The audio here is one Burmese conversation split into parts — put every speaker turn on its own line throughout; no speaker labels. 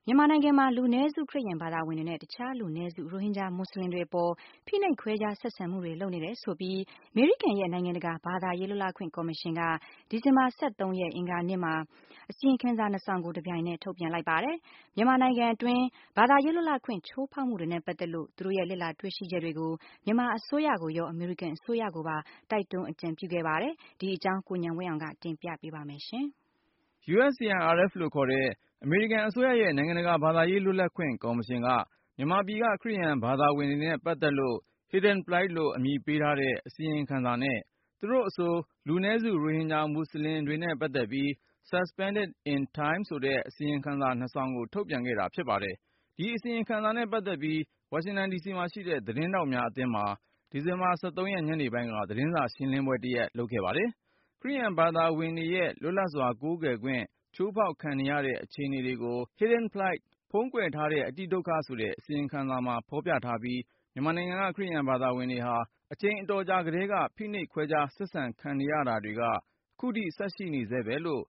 မြန်မာနိုင်ငံမှာလူနည်းစုခရစ်ယာန်ဘာသာဝင်တွေနဲ့တခြားလူနည်းစုရိုဟင်ဂျာမွတ်စလင်တွေအပေါ်ဖိနှိပ်ခွဲခြားဆက်ဆံမှုတွေလုပ်နေတယ်ဆိုပြီးအမေရိကန်ရဲ့နိုင်ငံတကာဘာသာရေးလွတ်လပ်ခွင့်ကော်မရှင်ကဒီဇင်ဘာ13ရက်အင်္ဂါနေ့မှာအစီရင်ခံစာနှစ်စောင်ကိုတပြိုင်နက်ထုတ်ပြန်လိုက်ပါတယ်။မြန်မာနိုင်ငံအတွင်းဘာသာရေးလွတ်လပ်ခွင့်ချိုးဖောက်မှုတွေနဲ့ပတ်သက်လို့သူတို့ရဲ့လေ့လာတွေ့ရှိချက်တွေကိုမြန်မာအစိုးရကိုရောအမေရိကန်အစိုးရကိုပါတိုက်တွန်းအကြံပြုခဲ့ပါတယ်။ဒီအကြောင်းကိုဉာဏ်ဝင်းအောင်ကတင်ပြပေးပါမယ်ရှင်။
USCIRF လို့ခေါ်တဲ့အမေရိကန်အစိုးရရဲ့နိုင်ငံတကာဘာသာရေးလွတ်လပ်ခွင့်ကော်မရှင်ကမြန်မာပြည်ကခရစ်ယာန်ဘာသာဝင်တွေနဲ့ပတ်သက်လို့ Hidden Plight လို့အမည်ပေးထားတဲ့အစီရင်ခံစာနဲ့သူတို့အဆိုလူနည်းစုရိုဟင်ဂျာမွတ်စလင်တွေနဲ့ပတ်သက်ပြီး Suspended in Time ဆိုတဲ့အစီရင်ခံစာနှစ်စောင်ကိုထုတ်ပြန်ခဲ့တာဖြစ်ပါတယ်။ဒီအစီရင်ခံစာနဲ့ပတ်သက်ပြီးဝါရှင်တန်ဒီစီမှာရှိတဲ့သတင်းတောက်များအသင်းမှာဒီဇင်ဘာ13ရက်ညနေပိုင်းကသတင်းစာရှင်းလင်းပွဲတစ်ရပ်လုပ်ခဲ့ပါတယ်။ခရစ်ယာန်ဘာသာဝင်တွေရဲ့လွတ်လပ်စွာကိုးကွယ်ခွင့်ချိုးဖောက်ခံနေရတဲ့အခြေအနေတွေကို Hidden Plight ဖုံးကွယ်ထားတဲ့အတိဒုက္ခဆိုတဲ့အစီရင်ခံစာမှာဖော်ပြထားပြီးမြန်မာနိုင်ငံကခရစ်ယာန်ဘာသာဝင်တွေဟာအချိန်အတော်ကြာကတည်းကဖိနှိပ်ခွဲခြားဆက်ဆံခံနေရတာတွေကအခုထိဆက်ရှိနေဆဲပဲလို့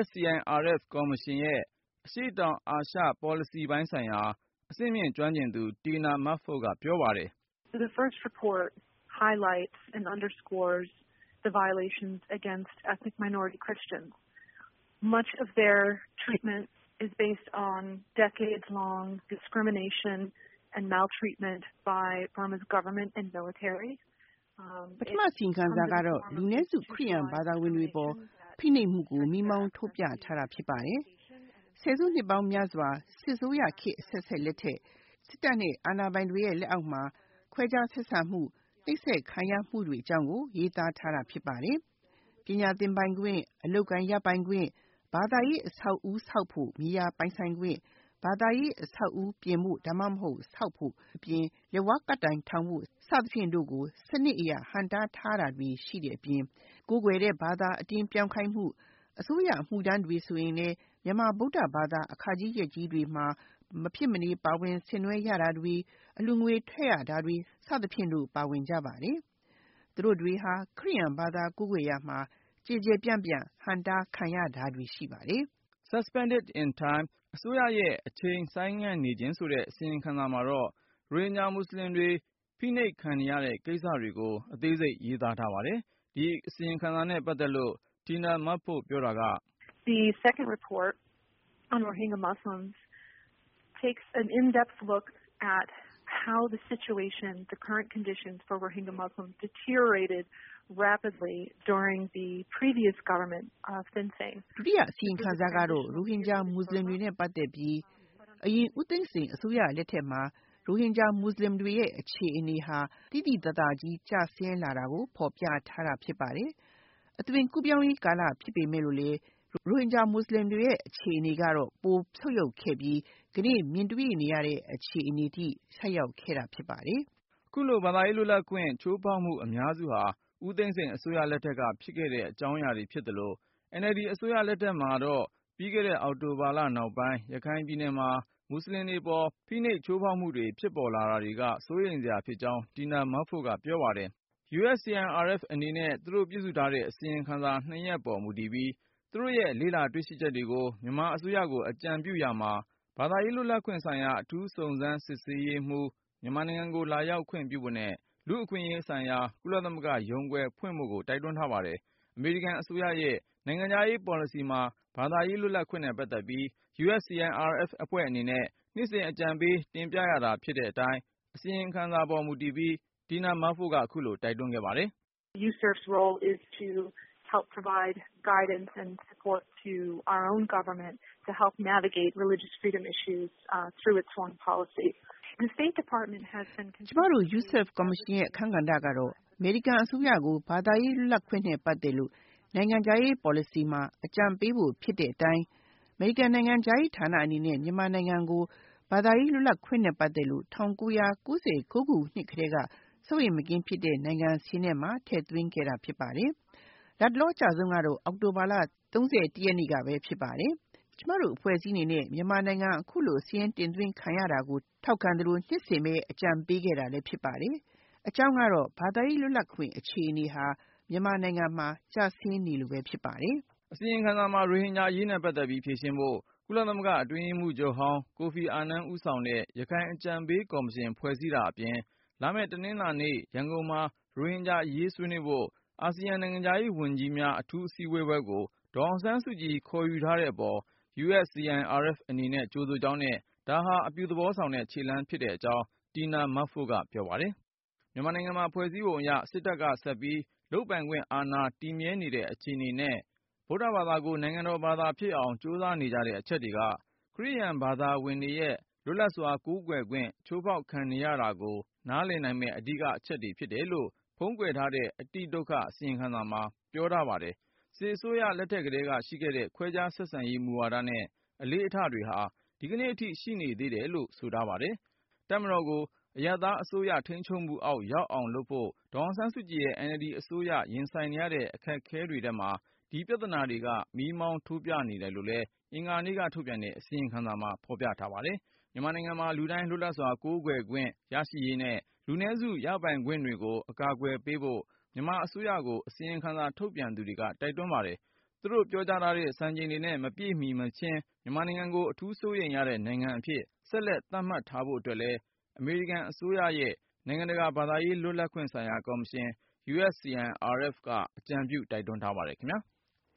USCIRF ကော်မရှင်ရဲ့အရှေ့တောင်အာရှပေါ်လစီပိုင်းဆိုင်ရာအဆင့်မြင့်ကျွမ်းကျင်သူ Tina Murphy ကပြောပါတယ်
။ The first report highlights and underscores the violations against ethnic minority Christians. Much of their treatment is based on decades-long discrimination and maltreatment by Burma's government and military.
ပထမစီရင်ခံစာကတော့လူနည်းစုခရစ်ယာန်ဘာသာဝင်တွေပေါ်ဖိနှိပ်မှုကိုမိမောင်းထုတ်ပြထားတာဖြစ်ပါတယ်။ဆယ်စုနှစ်ပေါင်းများစွာစစ်ဆိုးရခေတ်အဆက်ဆက်လက်ထက်စစ်တပ်နဲ့အာဏာပိုင်တွေရဲ့လက်အောက်မှာခွဲခြားဆက်ဆံမှုနှိပ်စက်ခံရမှုတွေအကြောင်းကိုရေးသားထားတာဖြစ်ပါတယ်။ပညာသင်ပိုင်ခွင့်အလုပ်ကိုင်ရပိုင်ခွင့်ဘာသာရေးအဆောက်အဦဆောက်ဖို့မြေယာပိုင်ဆိုင်ခွင့်ဘာသာရေးအဆောက်အဦပြင်ဖို့ဒါမှမဟုတ်ဆောက်ဖို့အပြင်လက်ဝါးကပ်တိုင်ထောင်ဖို့စသဖြင့်တို့ကိုစနစ်အရဟန်တားထားတာတွေရှိတဲ့အပြင်ကိုယ်ွယ်တဲ့ဘာသာအတင်းပြောင်းခိုင်းမှုအစိုးရအမှုတန်းတွေဆိုရင်လည်းမြန်မာဗုဒ္ဓဘာသာအခါကြီးရက်ကြီးတွေမှာမဖြစ်မနေပါဝင်ဆင်နွှဲရတာတွေအလူငွေထွက်ရတာတွေစသဖြင့်တို့ပါဝင်ကြပါတယ်။သူတို့တွေဟာခရစ်ယာန်ဘာသာကိုးကွယ်ရမှာကြေကြေပြန့်ပြန့်ဟန်တာခံရတာတွေရှိပါတယ်
။ Suspended in Time အစိုးရရဲ့အချိန်ဆိုင်းငံ့နေခြင်းဆိုတဲ့အစီရင်ခံစာမှာတော့ရိုဟင်ဂျာမွတ်စလင်တွေဖိနှိပ်ခံနေရတဲ့ကိစ္စတွေကိုအသေးစိတ်ရေးသားထားပါတယ်။ဒီအစီရင်ခံစာနဲ့ပတ်သက်လို့ Tina Murphy ပြောတာက
The second report on Rohingya Muslims takes an in-depth look at how the situation, the current conditions for Rohingya Muslims deteriorated rapidly during the previous government of Thein Sein.
ဒုတိယအစီရင်ခံစာကတော့ရိုဟင်ဂျာမွတ်စလင်တွေနဲ့ပတ်သက်ပြီးအရင်ဦးသိန်းစိန်အစိုးရလက်ထက်မှာရိုဟင်ဂျာမွတ်စလင်တွေရဲ့အခြေအနေဟာတိတိတသားကြီးကျဆင်းလာတာကိုဖော်ပြထားတာဖြစ်ပါတယ်။အသွင်ကူးပြောင်းရေးကာလဖြစ်ပေမဲ့လို့လေရိုဟင်ဂျာမွတ်စလင်တွေရဲ့အခြေအနေကတော့ပိုဆုတ်ယုတ်ခဲ့ပြီးဒီနေ့မြင်တွေ့နေရတဲ့အခြေအနေထိဆက်ရောက်ခဲ့တာဖြစ်ပါတယ်
။အခုလိုဘာသာရေးလွတ်လပ်ခွင့်ချိုးဖောက်မှုအများစုဟာဦးသိန်းစိန်အစိုးရလက်ထက်ကဖြစ်ခဲ့တဲ့အကြောင်းအရာတွေဖြစ်တယ်လို့ NLD အစိုးရလက်ထက်မှာတော့ပြီးခဲ့တဲ့အောက်တိုဘာလနောက်ပိုင်းရခိုင်ပြည်နယ်မှာမွတ်စလင်တွေပေါ်ဖိနှိပ်ချိုးဖောက်မှုတွေဖြစ်ပေါ်လာတာတွေကစိုးရိမ်စရာဖြစ်ကြောင်း Tina Murphy ကပြောပါတယ်။ USCIRF အနေနဲ့သူတို့ပြုစုထားတဲ့အစီရင်ခံစာ2ရပ်ပေါ်မူတည်ပြီးသူတို့ရဲ့လေ့လာတွေ့ရှိချက်တွေကိုမြန်မာအစိုးရကိုအကြံပြုရာမှာဘာသာရေးလွတ်လပ်ခွင့်ဆိုင်ရာအထူးစုံစမ်းစစ်ဆေးရေးမှူးမြန်မာနိုင်ငံကိုလာရောက်ခွင့်ပြုဖို့နဲ့လူ့အခွင့်အရေးဆိုင်ရာကုလသမဂ္ဂရုံးခွဲဖွင့်ဖို့ကိုတိုက်တွန်းထားပါတယ်။အမေရိကန်အစိုးရရဲ့နိုင်ငံခြားရေးပေါ်လစီမှာဘာသာရေးလွတ်လပ်ခွင့်နဲ့ပတ်သက်ပြီး USCIRF အဖွဲ့အနေနဲ့နှစ်စဉ်အကြံပေးတင်ပြရတာဖြစ်တဲ့အတိုင်းအစီရင်ခံစာပေါ်မူတည်ပြီး Tina Murphy ကအခုလိုတိုက်တွန်းခဲ့ပါတယ်
။ USCIRF's role is to help provide guidance and support to our own government to help navigate religious freedom issues through its foreign policy. The State Department has been
ကျမတို့ USCIRF ကော်မရှင်ရဲ့အခမ်းကဏ္ဍကတော့အမေရိကန်အစိုးရကိုဘာသာရေးလွတ်လပ်ခွင့်နဲ့ပတ်သက်လို့နိုင်ငံခြားရေးပေါ်လစီမှာအကြံပေးဖို့ဖြစ်တဲ့အတိုင်းအမေရိကန်နိုင်ငံခြားရေးဌာနအနေနဲ့မြန်မာနိုင်ငံကိုဘာသာရေးလွတ်လပ်ခွင့်နဲ့ပတ်သက်လို့1999ခုနှစ်ကတည်းကစိုးရိမ်မကင်းဖြစ်တဲ့နိုင်ငံစာရင်းထဲမှာထည့်သွင်းခဲ့တာဖြစ်ပါတယ်။လတ်တလောအကျဆုံးကတော့အောက်တိုဘာလ31ရက်နေ့ကပဲဖြစ်ပါတယ်။ကျမတို့အဖွဲ့အစည်းအနေနဲ့မြန်မာနိုင်ငံအခုလိုစာရင်းတင်သွင်းခံရတာကိုထောက်ခံသလိုနှစ်စဉ်ပဲအကြံပေးခဲ့တာလည်းဖြစ်ပါတယ်။အကြောင်းကတော့ဘာသာရေးလွတ်လပ်ခွင့်အခြေအနေဟာမြန်မာနိုင်ငံမှာကျဆင်းနေလို့ပဲဖြစ်ပါတယ်
။အစီရင်ခံစာမှာရိုဟင်ဂျာအရေးနဲ့ပတ်သက်ပြီးဖြေရှင်းဖို့ကုလသမဂ္ဂအတွင်းရေးမှူးချုပ်ဟောင်းကိုဖီအာနန်ဦးဆောင်တဲ့ရခိုင်အကြံပေးကော်မရှင်ဖွဲ့စည်းတာအပြင် လာမယ့်တနင်္လာနေ့ရန်ကုန်မှာရိုဟင်ဂျာအရေးဆွေးနွေးဖို့အာဆီယံနိုင်ငံခြားရေးဝန်ကြီးများအထူးအစည်းအဝေးပွဲကိုဒေါ်အောင်ဆန်းစုကြည်ခေါ်ယူထားတဲ့အပေါ် USCIRF အနေနဲ့ကြိုဆိုကြောင်းနဲ့ဒါဟာအပြုသဘောဆောင်တဲ့ခြေလှမ်းဖြစ်တဲ့အကြောင်း Tina Murphy ကပြောပါတယ်။ မြန်မာနိုင်ငံမှာဖွဲ့စည်းပုံအရစစ်တပ်ကဆက်ပြီးလုပ်ပိုင်ခွင့်အာဏာတည်မြဲနေတဲ့အခြေအနေနဲ့ဗုဒ္ဓဘာသာကိုနိုင်ငံတော်ဘာသာဖြစ်အောင်ကြိုးစားနေကြတဲ့အချက်တွေကခရစ်ယာန်ဘာသာဝင်တွေရဲ့လွတ်လပ်စွာကိုးကွယ်ခွင့်ချိုးဖောက်ခံနေရတာကိုနားလည်နိုင်မယ့်အဓိကအချက်တွေဖြစ်တယ်လို့ဖုံးကွယ်ထားတဲ့အတိဒုက္ခအစီရင်ခံစာမှာပြောထားပါတယ်။ စစ်အစိုးရလက်ထက်ကတည်းကရှိခဲ့တဲ့ခွဲခြားဆက်ဆံရေးမူဝါဒနဲ့အလေးအထတွေဟာဒီကနေ့အထိရှိနေသေးတယ်လို့ဆိုထားပါတယ်။ တပ်မတော်ကိုအရပ်သားအစိုးရထိန်းချုပ်မှုအောက်ရောက်အောင်လုပ်ဖို့ဒေါ်အောင်ဆန်းစုကြည်ရဲ့ NLD အစိုးရရင်ဆိုင်နေရတဲ့အခက်အခဲတွေထဲမှာဒီပြဿနာတွေကမီးမောင်းထိုးပြနေတယ်လို့လည်းအင်္ဂါနေ့ကထုတ်ပြန်တဲ့အစီရင်ခံစာမှာဖော်ပြထားပါတယ်။ မြန်မာနိုင်ငံမှာလူတိုင်းလွတ်လပ်စွာကိုးကွယ်ခွင့်ရရှိရေးနဲ့လူနည်းစုရပိုင်ခွင့်တွေကိုအကာအကွယ်ပေးဖို့မြန်မာအစိုးရကိုအစီရင်ခံစာထုတ်ပြန်သူတွေကတိုက်တွန်းပါတယ်။ သူတို့ပြောကြားထားတဲ့စံချိန်တွေနဲ့မပြည့်မီမချင်းမြန်မာနိုင်ငံကိုအထူးစိုးရိမ်ရတဲ့နိုင်ငံအဖြစ်ဆက်လက်သတ်မှတ်ထားဖို့အတွက်လည်းအမေရိကန်အစိုးရရဲ့နိုင်ငံတကာဘာသာရေးလွတ်လပ်ခွင့်ဆိုင်ရာကော်မရှင် USCIRF ကအကြံပြုတိုက်တွန်းထားပါတယ်ခင်ဗျာ။